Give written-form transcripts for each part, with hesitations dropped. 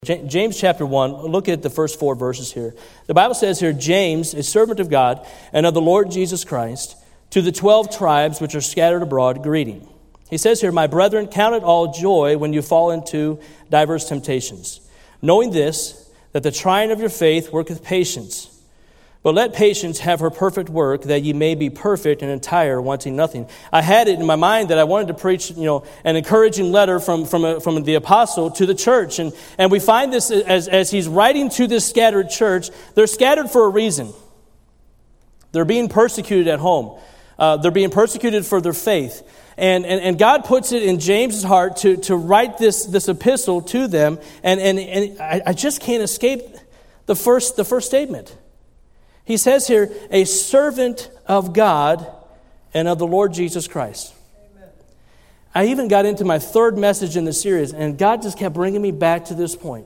James chapter 1, look at the first 4 verses here. The Bible says here, James, a servant of God and of the Lord Jesus Christ, to the 12 tribes which are scattered abroad, greeting. He says here, my brethren, count it all joy when you fall into diverse temptations, knowing this, that the trying of your faith worketh patience. But let patience have her perfect work, that ye may be perfect and entire, wanting nothing. I had it in my mind that I wanted to preach, an encouraging letter from the apostle to the church. And we find this as he's writing to this scattered church. They're scattered for a reason. They're being persecuted at home. They're being persecuted for their faith. And God puts it in James' heart to write this epistle to them. And I just can't escape the first statement. He says here, a servant of God and of the Lord Jesus Christ. Amen. I even got into my 3rd message in the series, and God just kept bringing me back to this point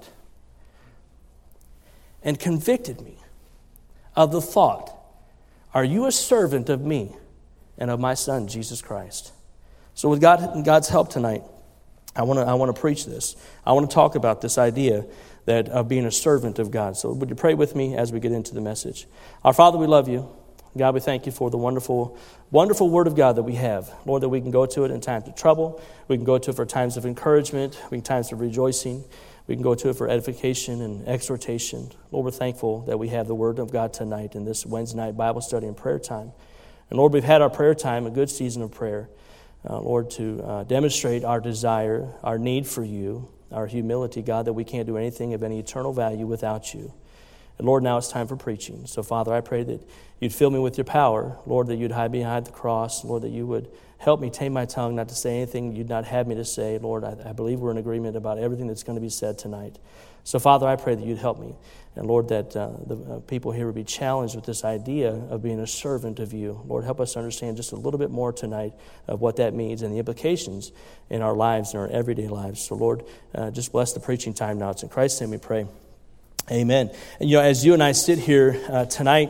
and convicted me of the thought, are you a servant of me and of my Son, Jesus Christ? So with God's help tonight, I want to preach this. I want to talk about this idea that of being a servant of God. So would you pray with me as we get into the message? Our Father, we love you. God, we thank you for the wonderful, wonderful Word of God that we have. Lord, that we can go to it in times of trouble. We can go to it for times of encouragement. We can times of rejoicing. We can go to it for edification and exhortation. Lord, we're thankful that we have the Word of God tonight in this Wednesday night Bible study and prayer time. And Lord, we've had our prayer time, a good season of prayer. Lord, to demonstrate our desire, our need for you, our humility, God, that we can't do anything of any eternal value without you. And Lord, now it's time for preaching. So Father, I pray that you'd fill me with your power. Lord, that you'd hide me behind the cross. Lord, that you would help me tame my tongue not to say anything you'd not have me to say. Lord, I believe we're in agreement about everything that's going to be said tonight. So Father, I pray that you'd help me. And Lord, that the people here would be challenged with this idea of being a servant of you. Lord, help us understand just a little bit more tonight of what that means and the implications in our lives and our everyday lives. So Lord, just bless the preaching time now. It's in Christ's name we pray. Amen. And as you and I sit here tonight,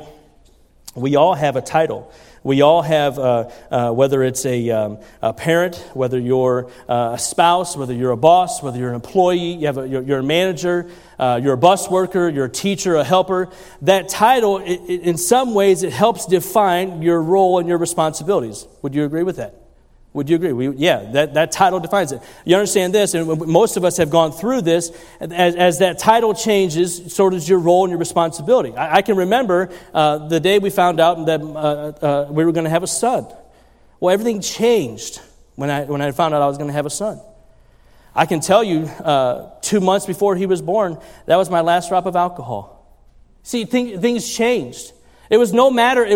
we all have a title. We all have, whether it's a parent, whether you're a spouse, whether you're a boss, whether you're an employee, you're a manager, you're a bus worker, you're a teacher, a helper. That title, in some ways, it helps define your role and your responsibilities. Would you agree with that? Would you agree? That title defines it. You understand this, and most of us have gone through this. As that title changes, so does your role and your responsibility. I can remember the day we found out that we were going to have a son. Well, everything changed when I found out I was going to have a son. I can tell you, 2 months before he was born, that was my last drop of alcohol. See, things changed. It wasn't a matter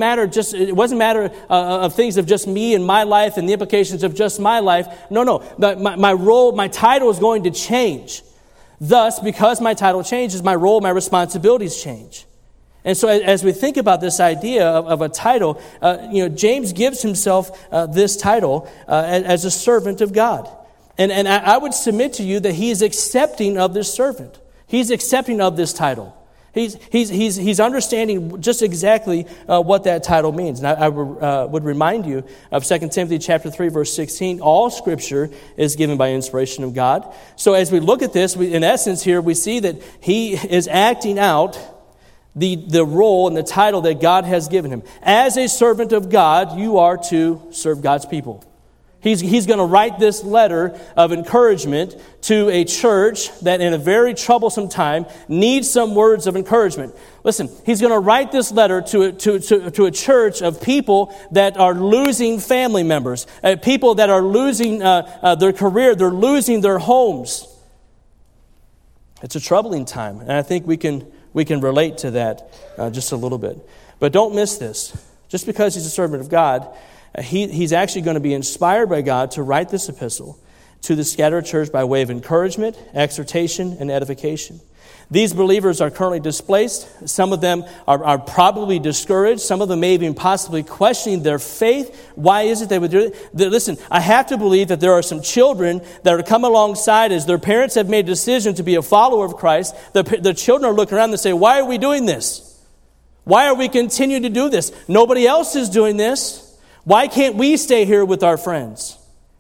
of things of just me and my life and the implications of just my life. No. My role, my title is going to change. Thus, because my title changes, my role, my responsibilities change. And so as we think about this idea of a title, James gives himself this title as a servant of God. And I would submit to you that he is accepting of this servant. He's accepting of this title. He's understanding just exactly what that title means. And I would remind you of 2 Timothy chapter 3, verse 16. All Scripture is given by inspiration of God. So as we look at this, in essence here, we see that he is acting out the role and the title that God has given him. As a servant of God, you are to serve God's people. He's going to write this letter of encouragement to a church that in a very troublesome time needs some words of encouragement. Listen, he's going to write this letter to a church of people that are losing family members, people that are losing their career, they're losing their homes. It's a troubling time, and I think we can relate to that just a little bit. But don't miss this. Just because he's a servant of God, he's actually going to be inspired by God to write this epistle to the scattered church by way of encouragement, exhortation, and edification. These believers are currently displaced. Some of them are probably discouraged. Some of them may even possibly questioning their faith. Why is it they would do it? Listen, I have to believe that there are some children that are coming alongside as their parents have made a decision to be a follower of Christ. The children are looking around and say, why are we doing this? Why are we continuing to do this? Nobody else is doing this. Why can't we stay here with our friends?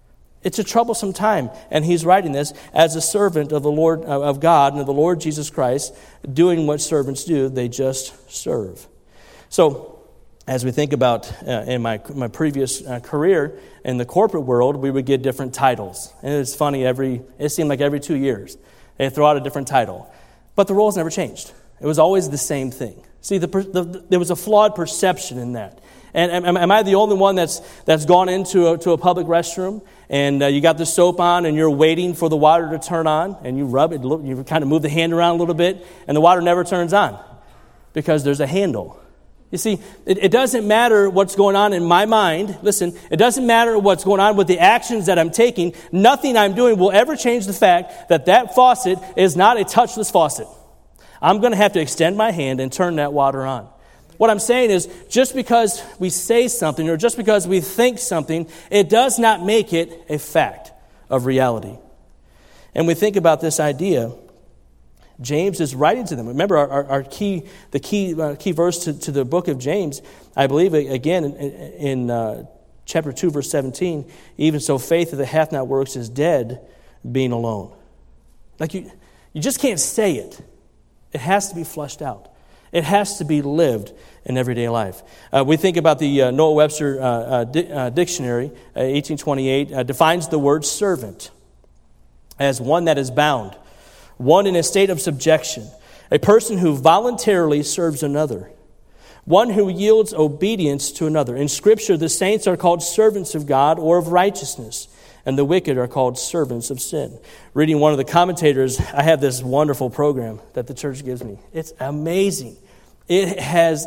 It's a troublesome time, and he's writing this as a servant of the Lord, of God and of the Lord Jesus Christ, doing what servants do. They just serve. So, as we think about in my previous career in the corporate world, we would get different titles. And it's funny, it seemed like every 2 years, they throw out a different title. But the roles never changed. It was always the same thing. See, there was a flawed perception in that. And am I the only one that's gone into a public restroom and you got the soap on and you're waiting for the water to turn on and you rub it, you kind of move the hand around a little bit and the water never turns on because there's a handle. You see, it doesn't matter what's going on in my mind. Listen, it doesn't matter what's going on with the actions that I'm taking. Nothing I'm doing will ever change the fact that faucet is not a touchless faucet. I'm going to have to extend my hand and turn that water on. What I'm saying is, just because we say something or just because we think something, it does not make it a fact of reality. And we think about this idea. James is writing to them. Remember, the key verse to the book of James, I believe, again, in chapter 2, verse 17, even so faith that hath not works is dead, being alone. Like you just can't say it. It has to be flushed out. It has to be lived in everyday life. We think about the Noah Webster Dictionary, 1828, defines the word servant as one that is bound, one in a state of subjection, a person who voluntarily serves another, one who yields obedience to another. In Scripture, the saints are called servants of God or of righteousness, and the wicked are called servants of sin. Reading one of the commentators, I have this wonderful program that the church gives me. It's amazing. It has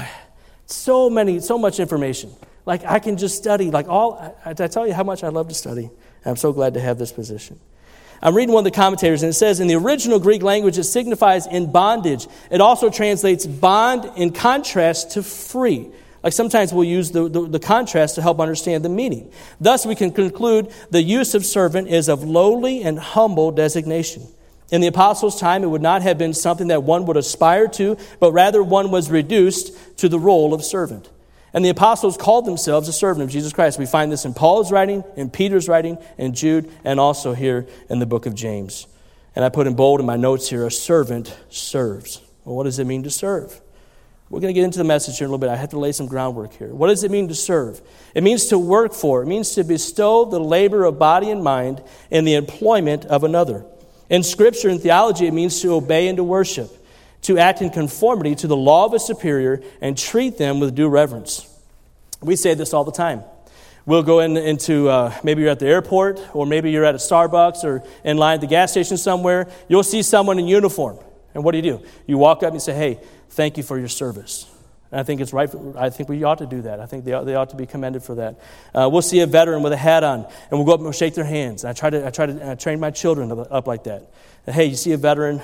so much information. Like I can just study, I tell you how much I love to study. I'm so glad to have this position. I'm reading one of the commentators, and it says, in the original Greek language, it signifies in bondage. It also translates bond in contrast to free. Like sometimes we'll use the contrast to help understand the meaning. Thus, we can conclude the use of servant is of lowly and humble designation. In the apostles' time, it would not have been something that one would aspire to, but rather one was reduced to the role of servant. And the apostles called themselves a servant of Jesus Christ. We find this in Paul's writing, in Peter's writing, in Jude, and also here in the book of James. And I put in bold in my notes here, a servant serves. Well, what does it mean to serve? We're going to get into the message here in a little bit. I have to lay some groundwork here. What does it mean to serve? It means to work for. It means to bestow the labor of body and mind in the employment of another. In Scripture and theology, it means to obey and to worship, to act in conformity to the law of a superior and treat them with due reverence. We say this all the time. We'll go into maybe you're at the airport or maybe you're at a Starbucks or in line at the gas station somewhere. You'll see someone in uniform. And what do? You walk up and you say, hey, thank you for your service. And I think it's right. I think we ought to do that. I think they ought to be commended for that. We'll see a veteran with a hat on, and we'll go up and we'll shake their hands. And I try to train my children up like that. And, hey, you see a veteran,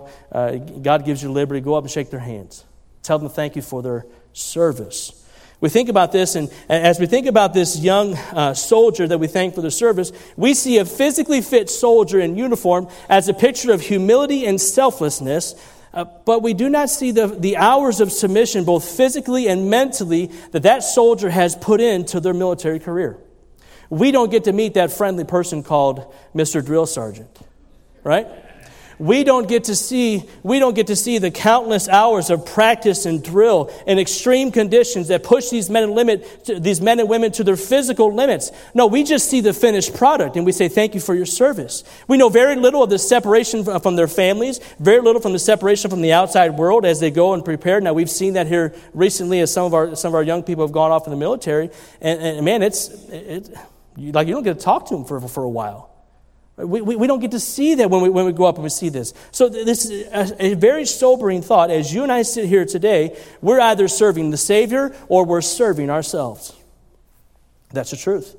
God gives you liberty. Go up and shake their hands. Tell them thank you for their service. We think about this, and as we think about this young soldier that we thank for their service, we see a physically fit soldier in uniform as a picture of humility and selflessness. But we do not see the hours of submission, both physically and mentally, that soldier has put into their military career. We don't get to meet that friendly person called Mr. Drill Sergeant, right? We don't get to see the countless hours of practice and drill in extreme conditions that push these men and women to their physical limits. No, we just see the finished product and we say thank you for your service. We know very little of the separation from their families, very little from the separation from the outside world as they go and prepare. Now we've seen that here recently as some of our young people have gone off in the military, and man, it's like you don't get to talk to them for a while. We don't get to see that when we go up and we see this. So this is a very sobering thought. As you and I sit here today, we're either serving the Savior or we're serving ourselves. That's the truth.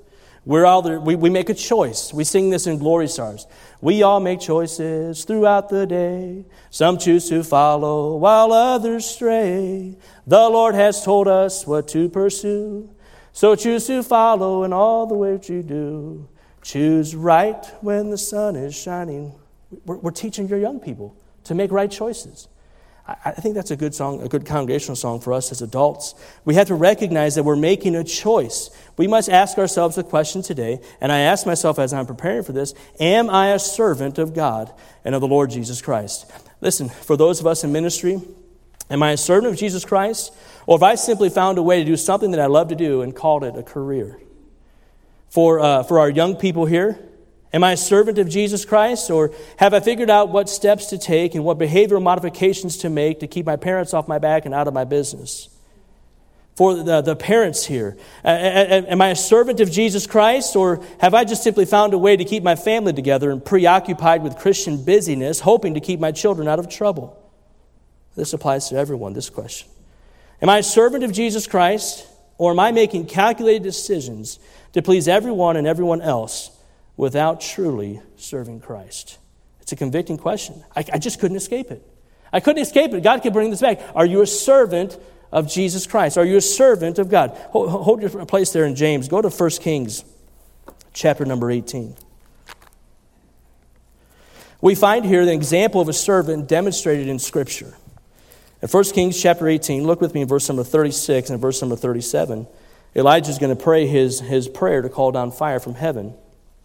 We make a choice. We sing this in Glory Stars. We all make choices throughout the day. Some choose to follow while others stray. The Lord has told us what to pursue. So choose to follow in all the ways you do. Choose right when the sun is shining. We're teaching your young people to make right choices. I think that's a good song, a good congregational song for us as adults. We have to recognize that we're making a choice. We must ask ourselves the question today, and I ask myself as I'm preparing for this, am I a servant of God and of the Lord Jesus Christ? Listen, for those of us in ministry, am I a servant of Jesus Christ? Or have I simply found a way to do something that I love to do and called it a career? For our young people here, am I a servant of Jesus Christ, or have I figured out what steps to take and what behavioral modifications to make to keep my parents off my back and out of my business? For the parents here, am I a servant of Jesus Christ, or have I just simply found a way to keep my family together and preoccupied with Christian busyness, hoping to keep my children out of trouble? This applies to everyone, this question. Am I a servant of Jesus Christ, or am I making calculated decisions to please everyone and everyone else without truly serving Christ? It's a convicting question. I just couldn't escape it. I couldn't escape it. God could bring this back. Are you a servant of Jesus Christ? Are you a servant of God? Hold your place there in James. Go to 1 Kings chapter number 18. We find here the example of a servant demonstrated in Scripture. In 1 Kings chapter 18, look with me in verse number 36 and verse number 37. Elijah is going to pray his prayer to call down fire from heaven.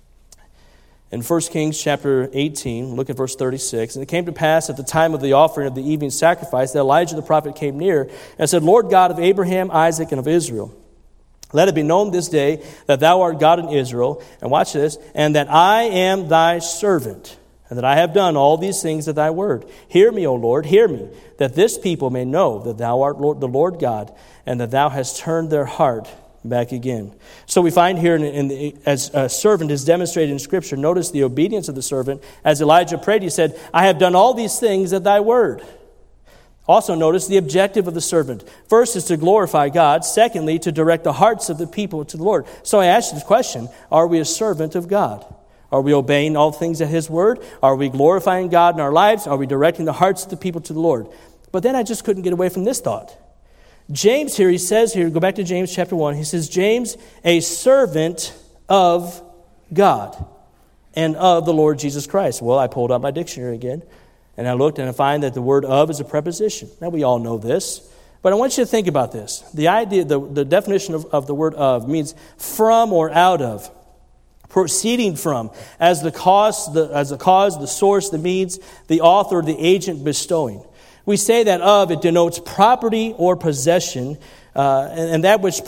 In 1 Kings chapter 18, look at verse 36. And it came to pass at the time of the offering of the evening sacrifice that Elijah the prophet came near and said, Lord God of Abraham, Isaac, and of Israel, let it be known this day that thou art God in Israel, and watch this, and that I am thy servant, and that I have done all these things at thy word. Hear me, O Lord, hear me, that this people may know that thou art the Lord God, and that thou hast turned their heart back again. So we find here, as a servant is demonstrated in Scripture, notice the obedience of the servant. As Elijah prayed, he said, I have done all these things at thy word. Also notice the objective of the servant. First is to glorify God. Secondly, to direct the hearts of the people to the Lord. So I ask you the question, are we a servant of God? Are we obeying all things at His word? Are we glorifying God in our lives? Are we directing the hearts of the people to the Lord? But then I just couldn't get away from this thought. James here, he says here, go back to James chapter 1, he says, James, a servant of God and of the Lord Jesus Christ. Well, I pulled out my dictionary again, and I looked and I find that the word of is a preposition. Now, we all know this, but I want you to think about this. The idea, the definition of the word of means from or out of. Proceeding from, as the cause, the source, the means, the author, the agent bestowing. We say that of, it denotes property or possession, and that which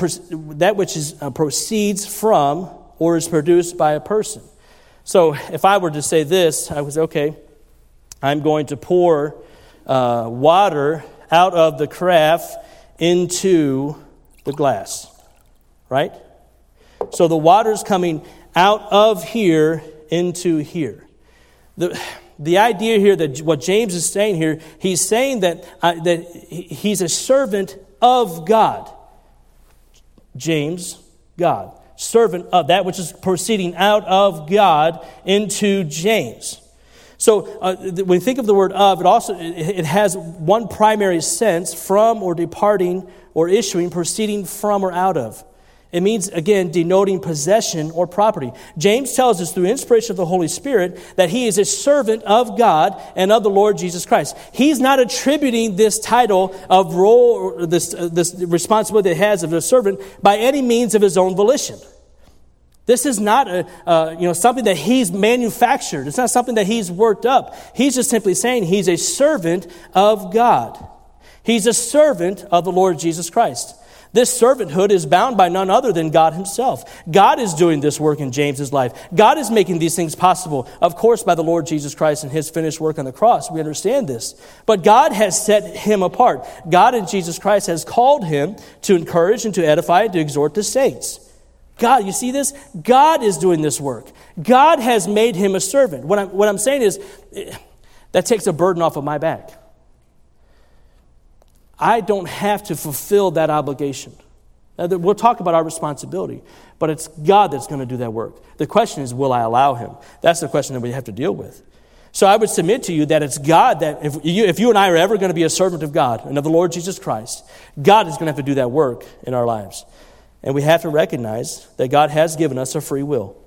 proceeds from or is produced by a person. So if I were to say this, I would say, okay, I'm going to pour water out of the carafe into the glass, right? So the water's coming out of here into here. The idea here that what James is saying here, he's saying that he's a servant of God. James, God. Servant of that which is proceeding out of God into James. So when we think of the word of, it has one primary sense, from or departing or issuing, proceeding from or out of. It means, again, denoting possession or property. James tells us through inspiration of the Holy Spirit that he is a servant of God and of the Lord Jesus Christ. He's not attributing this title of role, or this responsibility that he has of a servant by any means of his own volition. This is not something that he's manufactured. It's not something that he's worked up. He's just simply saying he's a servant of God. He's a servant of the Lord Jesus Christ. This servanthood is bound by none other than God himself. God is doing this work in James's life. God is making these things possible, of course, by the Lord Jesus Christ and his finished work on the cross. We understand this. But God has set him apart. God in Jesus Christ has called him to encourage and to edify and to exhort the saints. God, you see this? God is doing this work. God has made him a servant. What I'm saying is, that takes a burden off of my back. I don't have to fulfill that obligation. Now, we'll talk about our responsibility, but it's God that's going to do that work. The question is, will I allow him? That's the question that we have to deal with. So I would submit to you that it's God that, if you and I are ever going to be a servant of God and of the Lord Jesus Christ, God is going to have to do that work in our lives. And we have to recognize that God has given us a free will.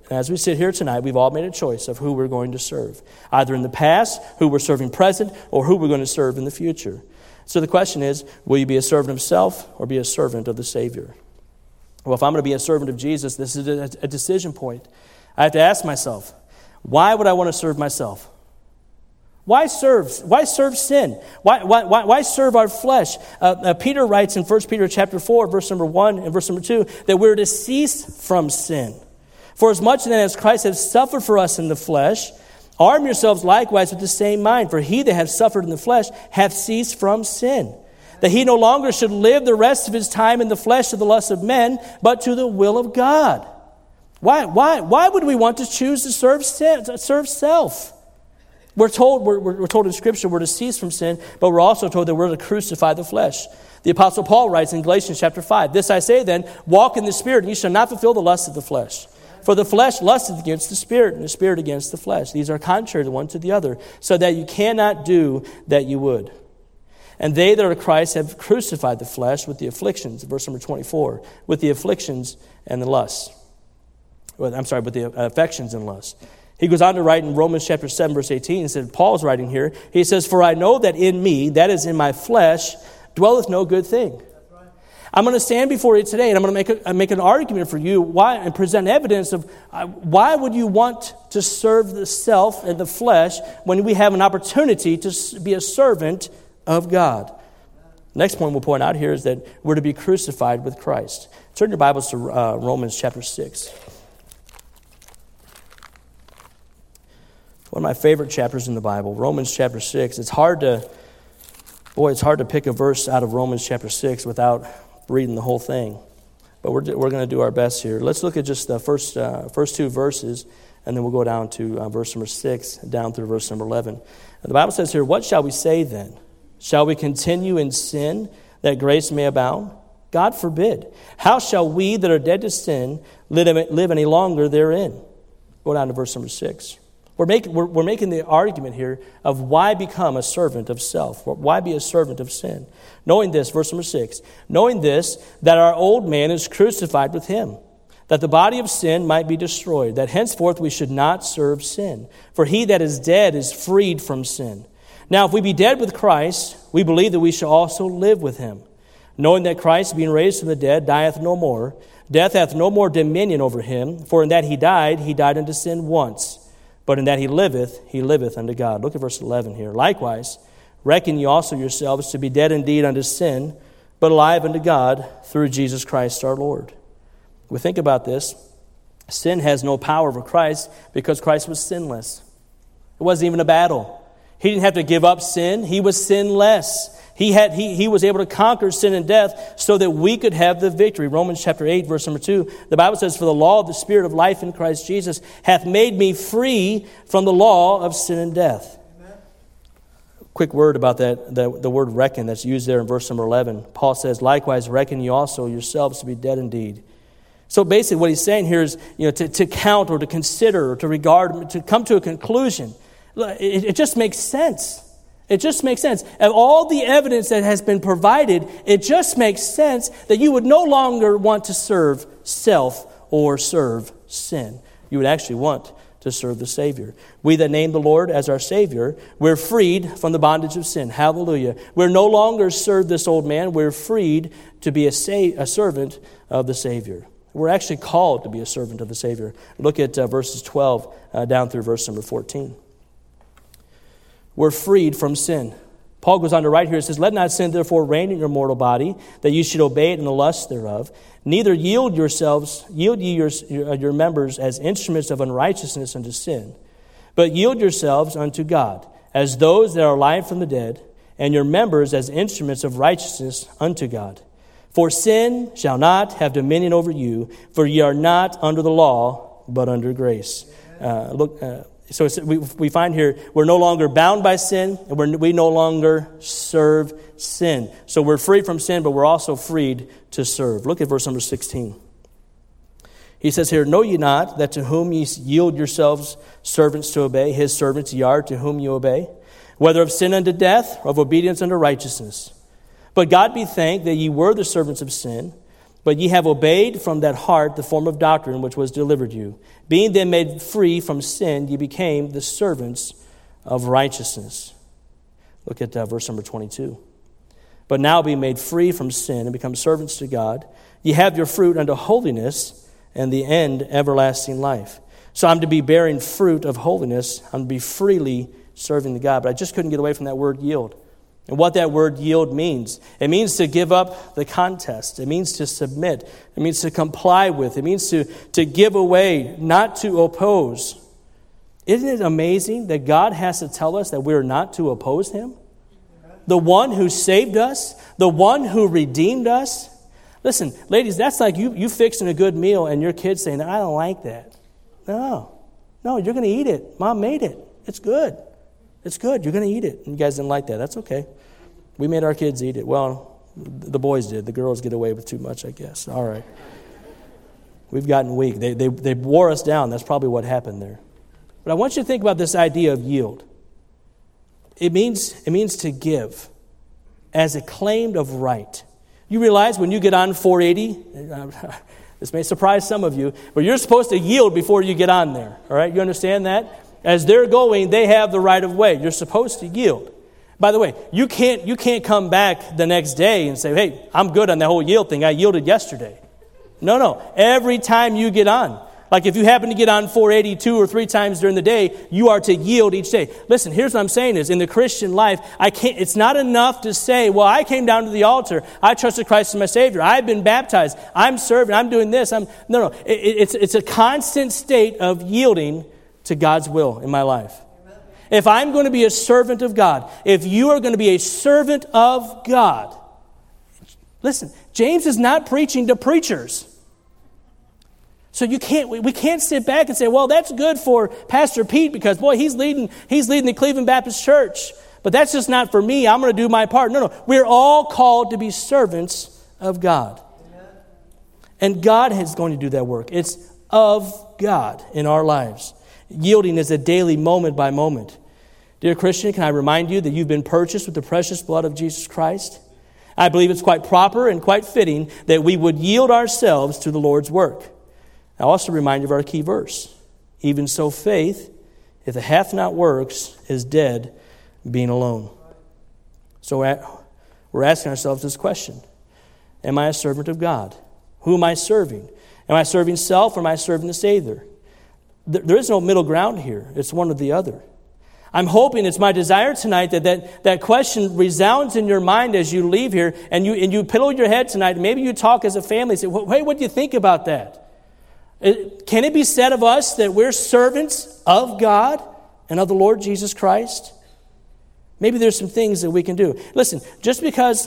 And as we sit here tonight, we've all made a choice of who we're going to serve. Either in the past, who we're serving present, or who we're going to serve in the future. So the question is, will you be a servant of self or be a servant of the Savior? Well, if I'm going to be a servant of Jesus, this is a decision point. I have to ask myself, why would I want to serve myself? Why serve? Why serve sin? Why serve our flesh? Peter writes in 1 Peter chapter 4, verse number 1 and verse number 2, that we're to cease from sin. For as much then as Christ has suffered for us in the flesh, arm yourselves likewise with the same mind. For he that hath suffered in the flesh hath ceased from sin, that he no longer should live the rest of his time in the flesh to the lust of men, but to the will of God. Why would we want to choose to serve sin, to serve self? We're told in Scripture we're to cease from sin, but we're also told that we're to crucify the flesh. The Apostle Paul writes in Galatians chapter 5, "This I say then, walk in the Spirit, and you shall not fulfill the lust of the flesh. For the flesh lusteth against the Spirit, and the Spirit against the flesh. These are contrary the one to the other, so that you cannot do that you would. And they that are Christ have crucified the flesh with the afflictions," verse number 24, "with the afflictions and the lusts." With the affections and lusts. He goes on to write in Romans chapter 7, verse 18, and said, Paul's writing here, he says, "For I know that in me, that is in my flesh, dwelleth no good thing." I'm going to stand before you today, and I'm going to make an argument for you and present evidence of why would you want to serve the self and the flesh when we have an opportunity to be a servant of God. Next point we'll point out here is that we're to be crucified with Christ. Turn your Bibles to Romans chapter 6. One of my favorite chapters in the Bible, Romans chapter 6. It's hard to pick a verse out of Romans chapter 6 without reading the whole thing. But we're going to do our best here. Let's look at just the first two verses, and then we'll go down to verse number 6, down through verse number 11. And the Bible says here, "What shall we say then? Shall we continue in sin that grace may abound? God forbid. How shall we that are dead to sin live any longer therein?" Go down to verse number 6. We're making the argument here of why become a servant of self. Why be a servant of sin? Knowing this, verse number 6, "Knowing this, that our old man is crucified with him, that the body of sin might be destroyed, that henceforth we should not serve sin. For he that is dead is freed from sin. Now if we be dead with Christ, we believe that we shall also live with him. Knowing that Christ, being raised from the dead, dieth no more. Death hath no more dominion over him. For in that he died unto sin once. But in that he liveth unto God." Look at verse 11 here. "Likewise, reckon ye also yourselves to be dead indeed unto sin, but alive unto God through Jesus Christ our Lord." We think about this. Sin has no power over Christ because Christ was sinless. It wasn't even a battle. He didn't have to give up sin. He was sinless. He was able to conquer sin and death so that we could have the victory. Romans chapter 8, verse number 2, the Bible says, "For the law of the Spirit of life in Christ Jesus hath made me free from the law of sin and death." Amen. Quick word about that, the word reckon that's used there in verse number 11. Paul says, "Likewise reckon ye also yourselves to be dead indeed." So basically what he's saying here is, to count or to consider or to regard, to come to a conclusion. It just makes sense. It just makes sense. And all the evidence that has been provided, it just makes sense that you would no longer want to serve self or serve sin. You would actually want to serve the Savior. We that name the Lord as our Savior, we're freed from the bondage of sin. Hallelujah. We're no longer serve this old man. We're freed to be a servant of the Savior. We're actually called to be a servant of the Savior. Look at verses 12 down through verse number 14. We're freed from sin. Paul goes on to write here, it says, "Let not sin therefore reign in your mortal body, that you should obey it in the lust thereof. Neither yield ye your members as instruments of unrighteousness unto sin, but yield yourselves unto God, as those that are alive from the dead, and your members as instruments of righteousness unto God. For sin shall not have dominion over you, for ye are not under the law, but under grace." So we find here, we're no longer bound by sin, and we no longer serve sin. So we're free from sin, but we're also freed to serve. Look at verse number 16. He says here, "Know ye not that to whom ye yield yourselves servants to obey, his servants ye are to whom you obey, whether of sin unto death, or of obedience unto righteousness? But God be thanked that ye were the servants of sin, But ye have obeyed from that heart the form of doctrine which was delivered you. Being then made free from sin, ye became the servants of righteousness. Look at verse number 22. But now being made free from sin and become servants to God, ye have your fruit unto holiness, and the end everlasting life. So I'm to be bearing fruit of holiness. I'm to be freely serving to God. But I just couldn't get away from that word yield. And what that word yield means. It means to give up the contest. It means to submit. It means to comply with. It means to give away, not to oppose. Isn't it amazing that God has to tell us that we're not to oppose Him? The one who saved us, the one who redeemed us. Listen, ladies, that's like you fixing a good meal and your kids saying, I don't like that. No, you're going to eat it. Mom made it. It's good. It's good. You're going to eat it. And you guys didn't like that. That's okay. We made our kids eat it. Well, the boys did. The girls get away with too much, I guess. All right. We've gotten weak. They wore us down. That's probably what happened there. But I want you to think about this idea of yield. It means to give as a claim of right. You realize when you get on 480, this may surprise some of you, but you're supposed to yield before you get on there. All right? You understand that? As they're going, they have the right of way. You're supposed to yield. By the way, you can't come back the next day and say, hey, I'm good on that whole yield thing. I yielded yesterday. No. Every time you get on, like if you happen to get on 480 2 or 3 times during the day, you are to yield each day. Listen, here's what I'm saying is in the Christian life, it's not enough to say, well, I came down to the altar. I trusted Christ as my Savior. I've been baptized. I'm serving. I'm doing this. No. It's a constant state of yielding to God's will in my life. If I'm going to be a servant of God, if you are going to be a servant of God, listen, James is not preaching to preachers. So we can't sit back and say, well, that's good for Pastor Pete because, boy, he's leading the Cleveland Baptist Church. But that's just not for me. I'm going to do my part. No. We're all called to be servants of God. Amen. And God is going to do that work. It's of God in our lives. Yielding is a daily moment by moment. Dear Christian, can I remind you that you've been purchased with the precious blood of Jesus Christ? I believe it's quite proper and quite fitting that we would yield ourselves to the Lord's work. I also remind you of our key verse. Even so faith, if it hath not works, is dead, being alone. So we're asking ourselves this question. Am I a servant of God? Who am I serving? Am I serving self or am I serving the Savior? There is no middle ground here. It's one or the other. I'm hoping, it's my desire tonight that question resounds in your mind as you leave here and you pillow your head tonight. Maybe you talk as a family and say, hey, what do you think about that? Can it be said of us that we're servants of God and of the Lord Jesus Christ? Maybe there's some things that we can do. Listen, just because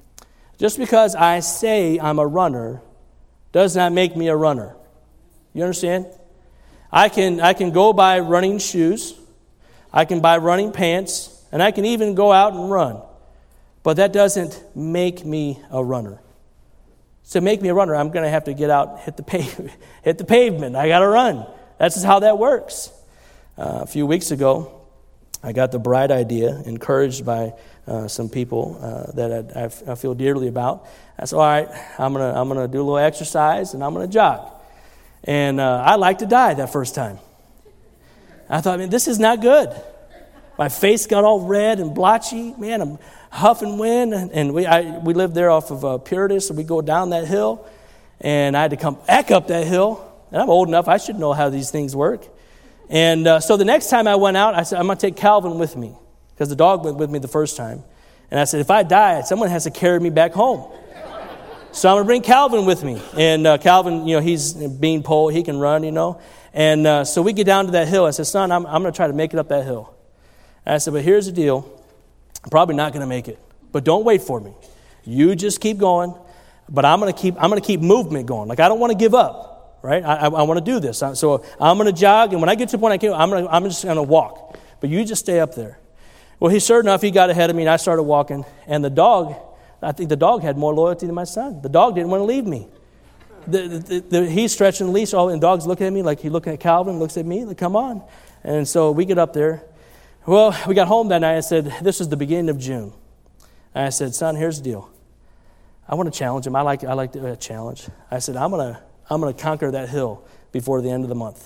I say I'm a runner does not make me a runner. You understand? I can go buy running shoes, I can buy running pants, and I can even go out and run. But that doesn't make me a runner. To make me a runner, I'm going to have to get out, hit the pavement. I got to run. That's just how that works. A few weeks ago, I got the bright idea, encouraged by some people that I feel dearly about. I said, all right, I'm gonna do a little exercise and I'm going to jog. And I liked to die that first time. I thought, man, this is not good. My face got all red and blotchy. Man, I'm huffing wind. And we lived there off of Purity, so we go down that hill. And I had to come back up that hill. And I'm old enough, I should know how these things work. And so the next time I went out, I said, I'm going to take Calvin with me. Because the dog went with me the first time. And I said, if I die, someone has to carry me back home. So I'm going to bring Calvin with me. And Calvin, he's a bean pole. He can run, And so we get down to that hill. I said, son, I'm going to try to make it up that hill. And I said, but here's the deal. I'm probably not going to make it. But don't wait for me. You just keep going. But I'm going to keep movement going. Like, I don't want to give up, right? I want to do this. So I'm going to jog. And when I get to the point I'm just going to walk. But you just stay up there. Well, sure enough, he got ahead of me. And I started walking. And I think the dog had more loyalty than my son. The dog didn't want to leave me. He's stretching the leash, and the dog's looking at me like he's looking at Calvin, looks at me, like, come on. And so we get up there. Well, we got home that night. I said, this is the beginning of June. And I said, son, here's the deal. I want to challenge him. I like the challenge. I said, I'm gonna conquer that hill before the end of the month.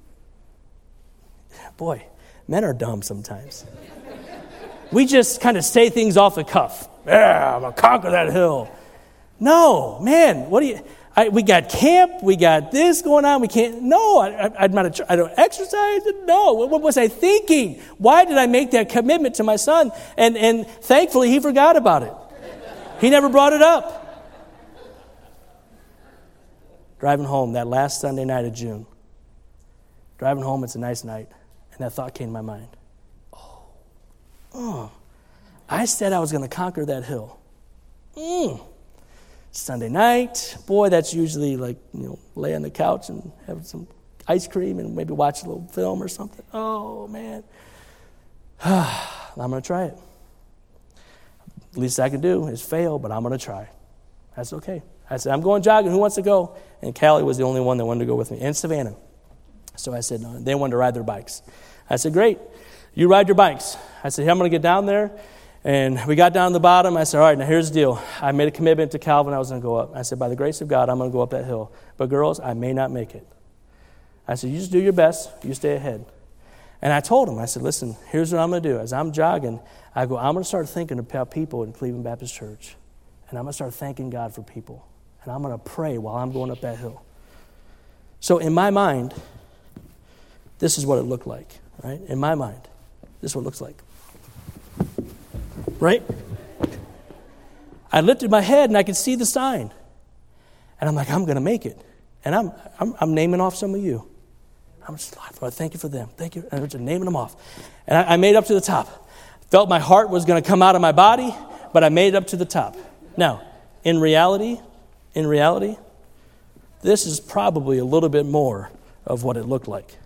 Boy, men are dumb sometimes. We just kind of say things off the cuff. Yeah, I'm going to conquer that hill. No, man, we got camp, we got this going on, we can't, no, I don't exercise, no, what was I thinking? Why did I make that commitment to my son? And thankfully, he forgot about it. He never brought it up. Driving home that last Sunday night of June, driving home, it's a nice night, and that thought came to my mind. I said I was going to conquer that hill. Sunday night, boy, that's usually like, lay on the couch and have some ice cream and maybe watch a little film or something. Oh, man. I'm going to try it. The least I can do is fail, but I'm going to try. That's okay. I said, I'm going jogging. Who wants to go? And Callie was the only one that wanted to go with me, and Savannah. So I said, no, they wanted to ride their bikes. I said, great. You ride your bikes. I said, hey, I'm going to get down there. And we got down to the bottom. I said, all right, now here's the deal. I made a commitment to Calvin I was going to go up. I said, by the grace of God, I'm going to go up that hill. But girls, I may not make it. I said, you just do your best. You stay ahead. And I told him, I said, listen, here's what I'm going to do. As I'm jogging, I'm going to start thinking about people in Cleveland Baptist Church. And I'm going to start thanking God for people. And I'm going to pray while I'm going up that hill. So in my mind, this is what it looked like, right? In my mind, this is what it looks like. Right? I lifted my head and I could see the sign. And I'm like, I'm going to make it. And I'm naming off some of you. I'm just like, Lord, thank you for them. Thank you. And I'm just naming them off. And I made it up to the top. Felt my heart was going to come out of my body, but I made it up to the top. Now, in reality, this is probably a little bit more of what it looked like.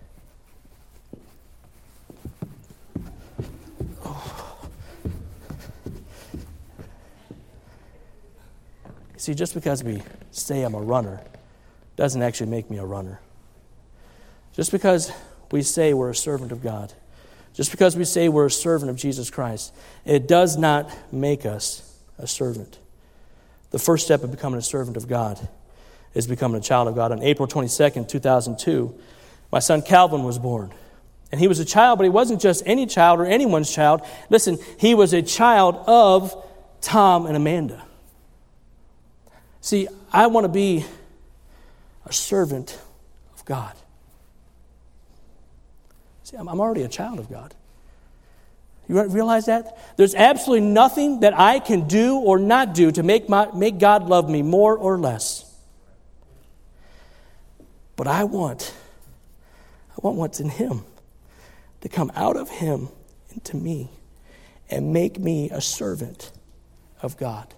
See, just because we say I'm a runner doesn't actually make me a runner. Just because we say we're a servant of God, just because we say we're a servant of Jesus Christ, it does not make us a servant. The first step of becoming a servant of God is becoming a child of God. On April 22nd, 2002, my son Calvin was born. And he was a child, but he wasn't just any child or anyone's child. Listen, he was a child of Tom and Amanda. See, I want to be a servant of God. See, I'm already a child of God. You realize that? There's absolutely nothing that I can do or not do to make God love me more or less. But I want what's in Him to come out of Him into me and make me a servant of God.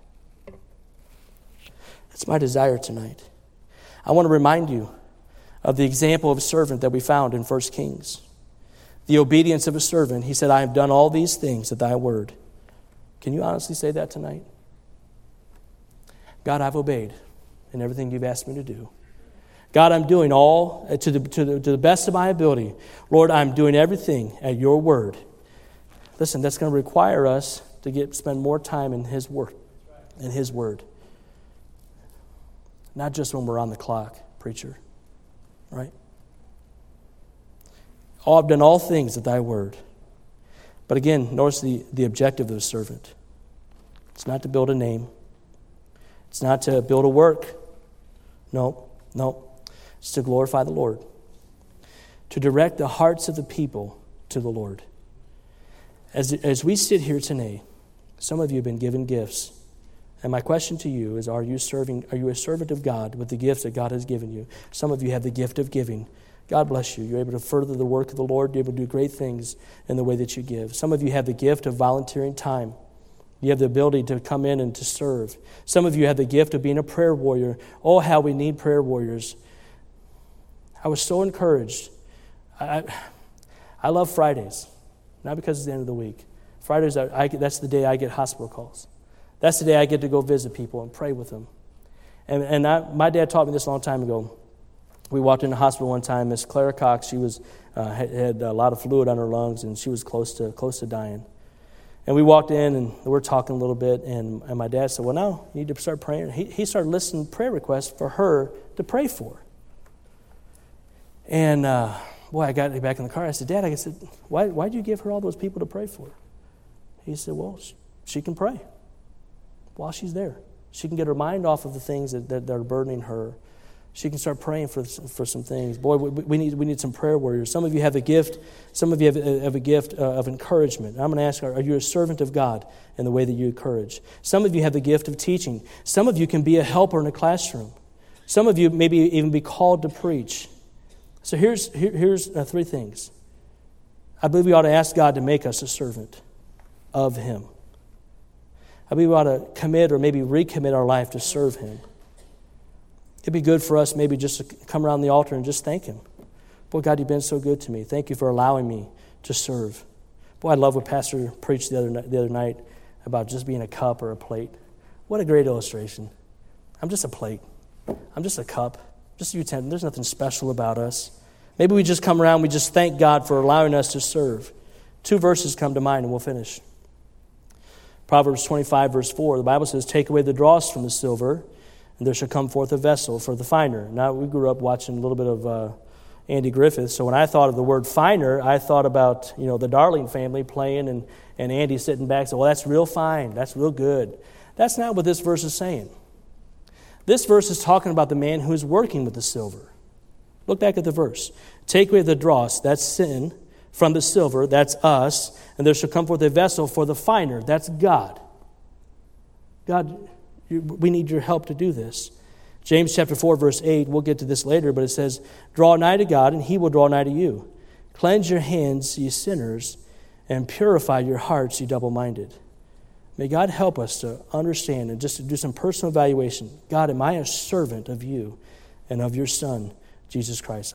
That's my desire tonight. I want to remind you of the example of a servant that we found in 1 Kings. The obedience of a servant. He said, I have done all these things at thy word. Can you honestly say that tonight? God, I've obeyed in everything you've asked me to do. God, I'm doing all to the best of my ability. Lord, I'm doing everything at your word. Listen, that's going to require us to spend more time in His word. In His word. Not just when we're on the clock, preacher. Right? Oh, I've done all things at thy word. But again, notice the objective of the servant. It's not to build a name. It's not to build a work. No. It's to glorify the Lord. To direct the hearts of the people to the Lord. As we sit here today, some of you have been given gifts. And my question to you is, are you a servant of God with the gifts that God has given you? Some of you have the gift of giving. God bless you. You're able to further the work of the Lord. You're able to do great things in the way that you give. Some of you have the gift of volunteering time. You have the ability to come in and to serve. Some of you have the gift of being a prayer warrior. Oh, how we need prayer warriors. I was so encouraged. I love Fridays, not because it's the end of the week. Fridays, that's the day I get hospital calls. That's the day I get to go visit people and pray with them. And my dad taught me this a long time ago. We walked into the hospital one time. Miss Clara Cox, she was had a lot of fluid on her lungs, and she was close to dying. And we walked in, and we're talking a little bit, and my dad said, well, no, you need to start praying. He started listing prayer requests for her to pray for. And, I got back in the car. I said, Dad, why did you give her all those people to pray for? He said, well, she can pray while she's there. She can get her mind off of the things that are burdening her. She can start praying for some things. Boy, we need some prayer warriors. Some of you have a gift. Some of you have a gift of encouragement. I'm going to ask, are you a servant of God in the way that you encourage? Some of you have the gift of teaching. Some of you can be a helper in a classroom. Some of you maybe even be called to preach. So here's 3 things. I believe we ought to ask God to make us a servant of Him. I believe we ought to commit or maybe recommit our life to serve Him. It'd be good for us maybe just to come around the altar and just thank Him. Boy, God, you've been so good to me. Thank you for allowing me to serve. Boy, I love what Pastor preached the other night about just being a cup or a plate. What a great illustration. I'm just a plate. I'm just a cup. Just a utensil. There's nothing special about us. Maybe we just come around, we just thank God for allowing us to serve. 2 verses come to mind and we'll finish. Proverbs 25, verse 4, the Bible says, take away the dross from the silver, and there shall come forth a vessel for the finer. Now, we grew up watching a little bit of Andy Griffith, so when I thought of the word finer, I thought about, the Darling family playing and Andy sitting back, saying, well, that's real fine, that's real good. That's not what this verse is saying. This verse is talking about the man who is working with the silver. Look back at the verse. Take away the dross, that's sin, from the silver, that's us, and there shall come forth a vessel for the finer, that's God. God, we need your help to do this. James chapter 4, verse 8, we'll get to this later, but it says, draw nigh to God, and He will draw nigh to you. Cleanse your hands, ye sinners, and purify your hearts, ye double-minded. May God help us to understand and just to do some personal evaluation. God, am I a servant of you and of your Son, Jesus Christ?